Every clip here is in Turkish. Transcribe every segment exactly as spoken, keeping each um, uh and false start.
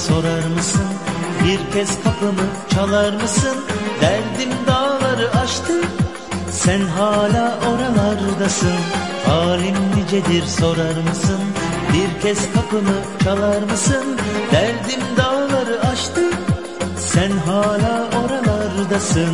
sorar mısın? Bir kez kapımı çalar mısın? Derdim dağları aştı, sen hala oralardasın. Halim nicedir sorar mısın? Bir kez kapımı çalar mısın? Derdim dağları aştı, sen hala oralardasın.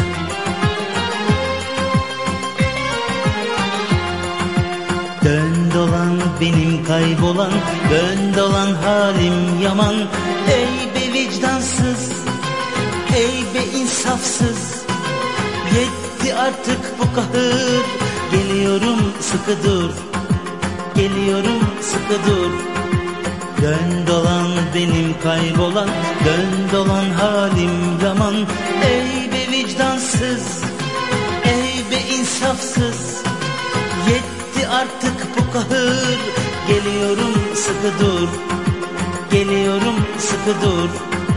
Dön dolan benim kaybolan, dön dolan halim yaman. Ey be vicdansız, ey be insafsız, yetti artık bu kahır. Geliyorum sıkı dur, geliyorum sıkı dur. Dön dolan benim kaybolan, dön dolan halim yaman. Ey be vicdansız, ey be insafsız, yetti artık bu kahır. Geliyorum sıkı dur, geliyorum sıkı dur.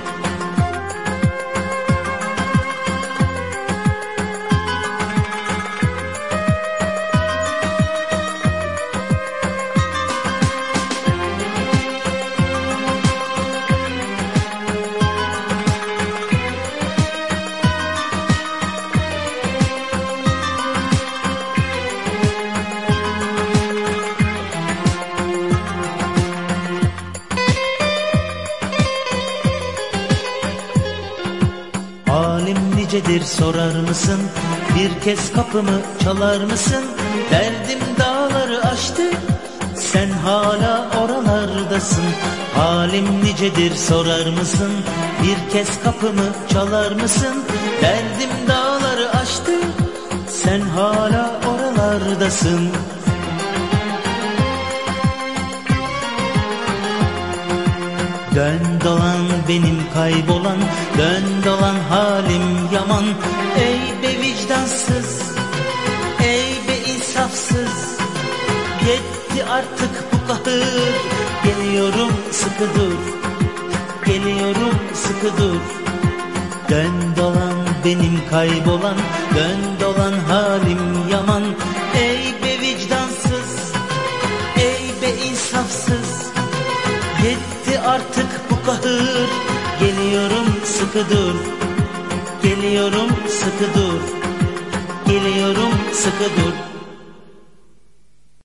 Halim nicedir sorar mısın? Bir kez kapımı çalar mısın? Derdim dağları aştı, sen hala oralardasın. Halim nicedir sorar mısın? Bir kez kapımı çalar mısın? Derdim dağları aştı, sen hala oralardasın. Dön dolan benim kaybolan, dön dolan halim yaman. Ey be vicdansız, ey be insafsız, yetti artık bu kahır. Geliyorum sıkı dur, geliyorum sıkı dur. Dön dolan benim kaybolan, dön dolan halim yaman. Ey be vicdansız, ey be insafsız, yetti artık bu kahır. Geliyorum sıkı dur, geliyorum sıkı dur, geliyorum sıkı dur.